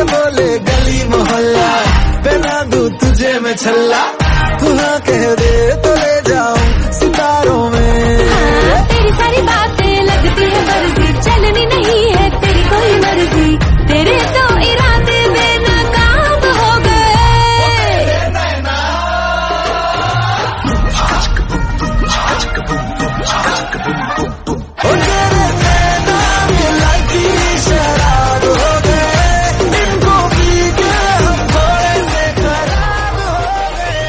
बोले गली मोहल्ला, पहना दूं तुझे मैं छल्ला, तू हाँ कह दे